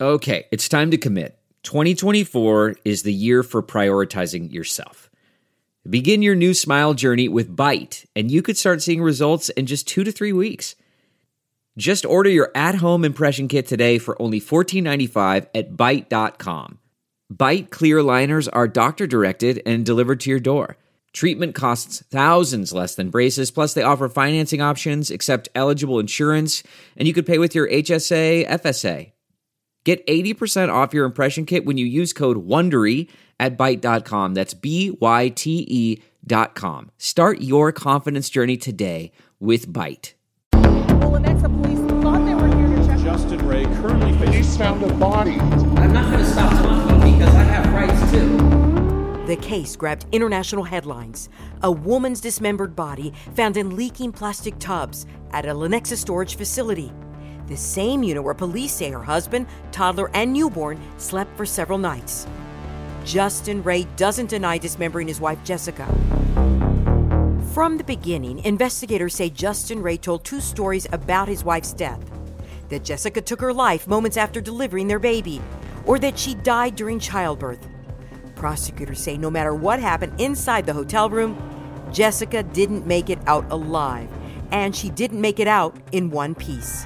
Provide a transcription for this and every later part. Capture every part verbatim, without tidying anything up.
Okay, it's time to commit. twenty twenty-four is the year for prioritizing yourself. Begin your new smile journey with Byte, and you could start seeing results in just two to three weeks. Just order your at-home impression kit today for only fourteen ninety-five at byte dot com. Byte clear aligners are doctor-directed and delivered to your door. Treatment costs thousands less than braces, plus they offer financing options, accept eligible insurance, and you could pay with your H S A, F S A. Get eighty percent off your impression kit when you use code WONDERY at byte dot com. That's B Y T E dot com. Start your confidence journey today with Byte. Well, Lenexa police thought they were here to check. Justin Ray currently faces... Police found a body. I'm not going to stop talking because I have rights too. The case grabbed international headlines. A woman's dismembered body found in leaking plastic tubs at a Lenexa storage facility. The same unit where police say her husband, toddler, and newborn slept for several nights. Justin Ray doesn't deny dismembering his wife, Jessica. From the beginning, investigators say Justin Ray told two stories about his wife's death. That Jessica took her life moments after delivering their baby, or that she died during childbirth. Prosecutors say no matter what happened inside the hotel room, Jessica didn't make it out alive, and she didn't make it out in one piece.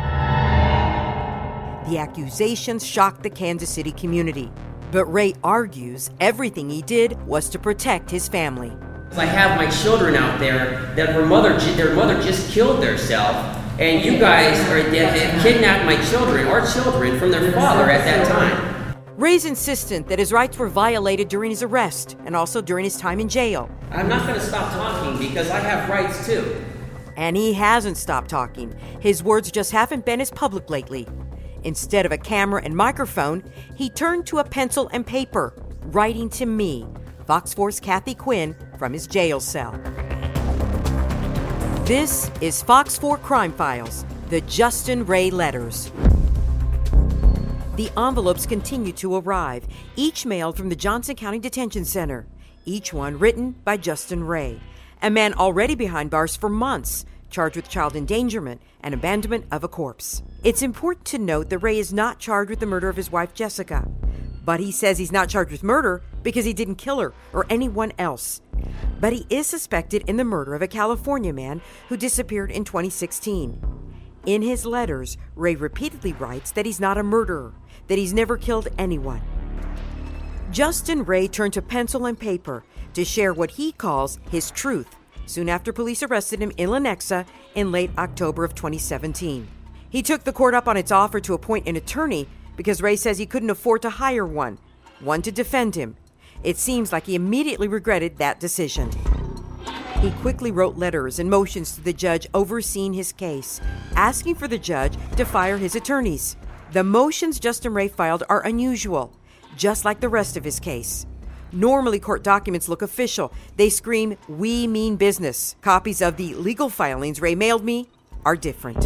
The accusations shocked the Kansas City community, but Ray argues everything he did was to protect his family. I have my children out there that their mother, their mother just killed herself, and you guys are that kidnapped my children, our children, from their father at that time. Ray's insistent that his rights were violated during his arrest and also during his time in jail. I'm not going to stop talking because I have rights too. And he hasn't stopped talking. His words just haven't been as public lately. Instead of a camera and microphone, he turned to a pencil and paper, writing to me, Fox four's Kathy Quinn, from his jail cell. This is Fox four Crime Files, the Justin Ray letters. The envelopes continue to arrive, each mailed from the Johnson County Detention Center, each one written by Justin Ray, a man already behind bars for months, charged with child endangerment and abandonment of a corpse. It's important to note that Ray is not charged with the murder of his wife, Jessica. But he says he's not charged with murder because he didn't kill her or anyone else. But he is suspected in the murder of a California man who disappeared in twenty sixteen. In his letters, Ray repeatedly writes that he's not a murderer, that he's never killed anyone. Justin Ray turned to pencil and paper to share what he calls his truth soon after police arrested him in Lenexa in late October of twenty seventeen. He took the court up on its offer to appoint an attorney because Ray says he couldn't afford to hire one, one to defend him. It seems like he immediately regretted that decision. He quickly wrote letters and motions to the judge overseeing his case, asking for the judge to fire his attorneys. The motions Justin Ray filed are unusual, just like the rest of his case. Normally, court documents look official. They scream, "We mean business." Copies of the legal filings Ray mailed me are different.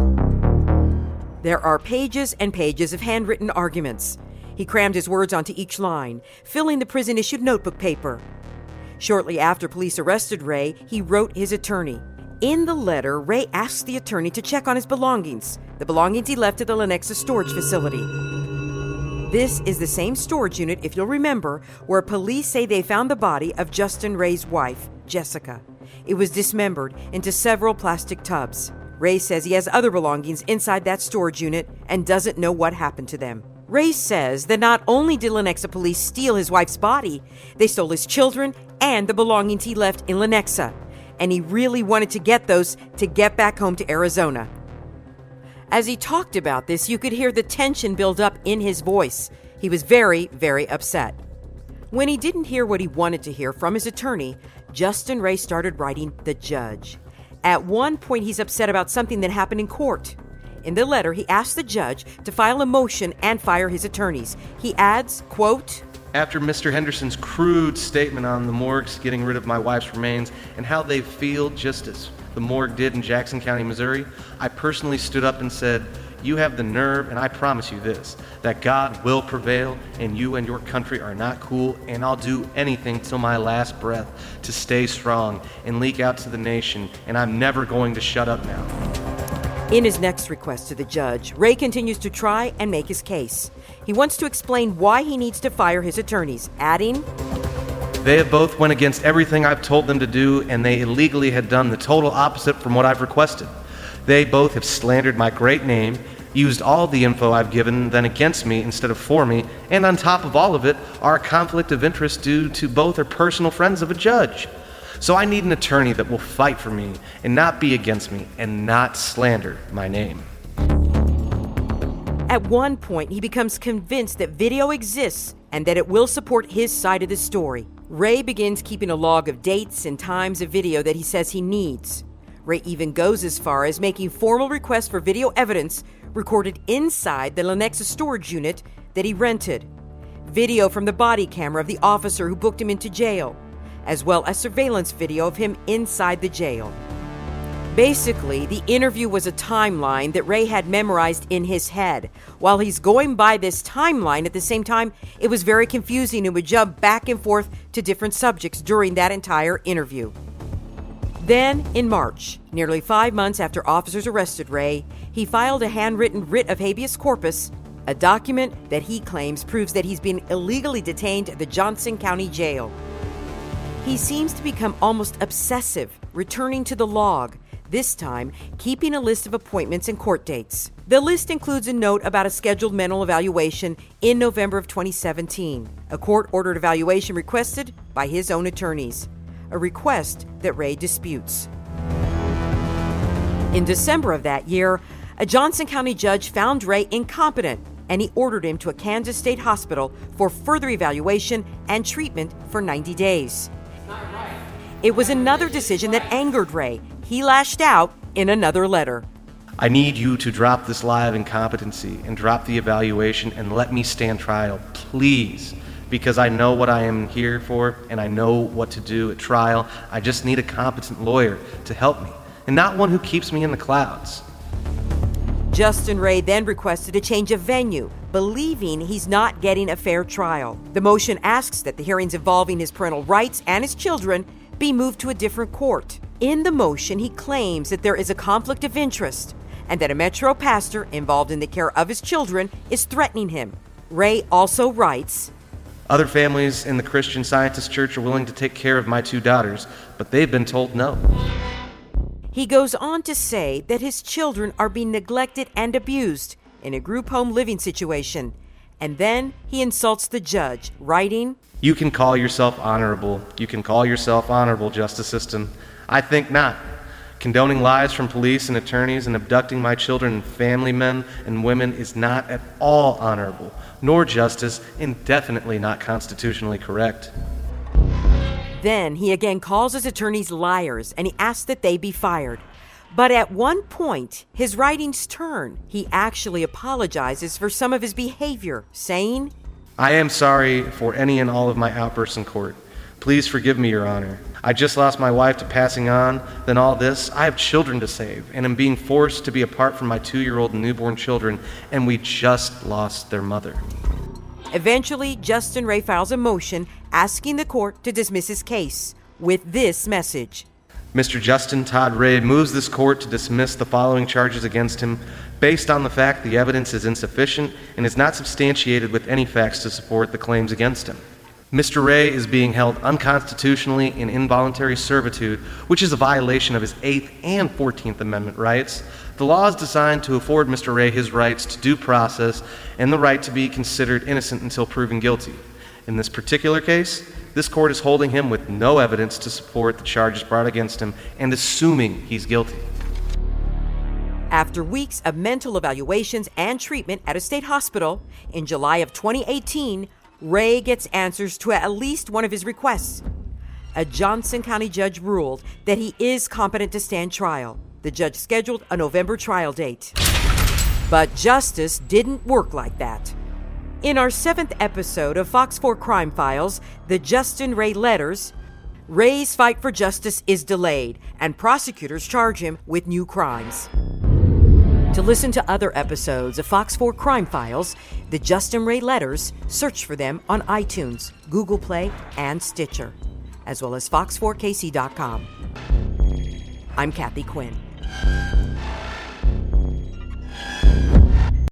There are pages and pages of handwritten arguments. He crammed his words onto each line, filling the prison-issued notebook paper. Shortly after police arrested Ray, he wrote his attorney. In the letter, Ray asked the attorney to check on his belongings, the belongings he left at the Lenexa storage facility. This is the same storage unit, if you'll remember, where police say they found the body of Justin Ray's wife, Jessica. It was dismembered into several plastic tubs. Ray says he has other belongings inside that storage unit and doesn't know what happened to them. Ray says that not only did Lenexa police steal his wife's body, they stole his children and the belongings he left in Lenexa, and he really wanted to get those to get back home to Arizona. As he talked about this, you could hear the tension build up in his voice. He was very, very upset. When he didn't hear what he wanted to hear from his attorney, Justin Ray started writing the judge. At one point, he's upset about something that happened in court. In the letter, he asked the judge to file a motion and fire his attorneys. He adds, quote, "After Mister Henderson's crude statement on the morgues getting rid of my wife's remains and how they feel just as the morgue did in Jackson County, Missouri, I personally stood up and said, you have the nerve, and I promise you this, that God will prevail, and you and your country are not cool, and I'll do anything till my last breath to stay strong and leak out to the nation, and I'm never going to shut up now." In his next request to the judge, Ray continues to try and make his case. He wants to explain why he needs to fire his attorneys, adding, They have both went against everything I've told them to do, and they illegally had done the total opposite from what I've requested. They both have slandered my great name, used all the info I've given then against me instead of for me, and on top of all of it are a conflict of interest due to both are personal friends of a judge. So I need an attorney that will fight for me and not be against me and not slander my name. At one point, he becomes convinced that video exists and that it will support his side of the story. Ray begins keeping a log of dates and times of video that he says he needs. Ray even goes as far as making formal requests for video evidence recorded inside the Lenexa storage unit that he rented. Video from the body camera of the officer who booked him into jail, as well as surveillance video of him inside the jail. Basically, the interview was a timeline that Ray had memorized in his head. While he's going by this timeline, at the same time, it was very confusing and would jump back and forth to different subjects during that entire interview. Then, in March, nearly five months after officers arrested Ray, he filed a handwritten writ of habeas corpus, a document that he claims proves that he's been illegally detained at the Johnson County Jail. He seems to become almost obsessive, returning to the log, this time keeping a list of appointments and court dates. The list includes a note about a scheduled mental evaluation in November of twenty seventeen, a court-ordered evaluation requested by his own attorneys, a request that Ray disputes. In December of that year, a Johnson County judge found Ray incompetent, and he ordered him to a Kansas State hospital for further evaluation and treatment for ninety days. It was another decision that angered Ray. He lashed out in another letter. I need you to drop this lie of incompetency and drop the evaluation and let me stand trial, please. Because I know what I am here for and I know what to do at trial. I just need a competent lawyer to help me and not one who keeps me in the clouds. Justin Ray then requested a change of venue, believing he's not getting a fair trial. The motion asks that the hearings involving his parental rights and his children be moved to a different court. In the motion, he claims that there is a conflict of interest and that a Metro pastor involved in the care of his children is threatening him. Ray also writes, Other families in the Christian Scientist Church are willing to take care of my two daughters, but they've been told no. He goes on to say that his children are being neglected and abused in a group home living situation. And then he insults the judge, writing, You can call yourself honorable. You can call yourself honorable, justice system. I think not. Condoning lies from police and attorneys and abducting my children and family men and women is not at all honorable, nor justice, and definitely not constitutionally correct. Then he again calls his attorneys liars and he asks that they be fired. But at one point, his writings turn. He actually apologizes for some of his behavior, saying, I am sorry for any and all of my outbursts in court. Please forgive me, Your Honor. I just lost my wife to passing on. Then all this, I have children to save, and am being forced to be apart from my two-year-old and newborn children, and we just lost their mother. Eventually, Justin Ray files a motion asking the court to dismiss his case with this message. Mister Justin Todd Ray moves this court to dismiss the following charges against him based on the fact the evidence is insufficient and is not substantiated with any facts to support the claims against him. Mister Ray is being held unconstitutionally in involuntary servitude, which is a violation of his eighth and fourteenth Amendment rights. The law is designed to afford Mister Ray his rights to due process and the right to be considered innocent until proven guilty. In this particular case, this court is holding him with no evidence to support the charges brought against him and assuming he's guilty. After weeks of mental evaluations and treatment at a state hospital, in July of twenty eighteen, Ray gets answers to at least one of his requests. A Johnson County judge ruled that he is competent to stand trial. The judge scheduled a November trial date. But justice didn't work like that. In our seventh episode of Fox four Crime Files, The Justin Ray Letters, Ray's fight for justice is delayed, and prosecutors charge him with new crimes. To listen to other episodes of Fox four Crime Files, The Justin Ray Letters, search for them on iTunes, Google Play, and Stitcher, as well as fox four k c dot com. I'm Kathy Quinn.